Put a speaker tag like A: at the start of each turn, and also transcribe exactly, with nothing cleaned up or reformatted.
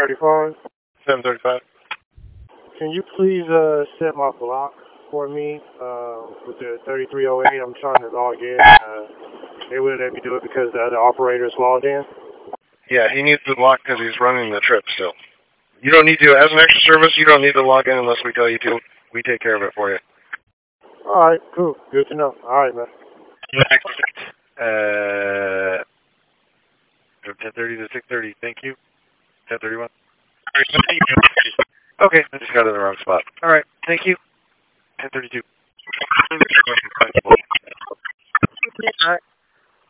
A: thirty-five.
B: seven thirty-five.
A: Can you please uh, set my block for me uh, with the thirty-three oh eight? I'm trying to log in. Uh, they wouldn't let me do it because the other operator is logged in.
B: Yeah, he needs to block because he's running the trip still. You don't need to, as an extra service, you don't need to log in unless we tell you to. We take care of it for you.
A: All right, cool. Good to know. All right, man.
B: Uh, ten thirty to six thirty, thank you. ten thirty-one. Okay, I just got in the wrong spot. All right, thank you. ten thirty-two. All right.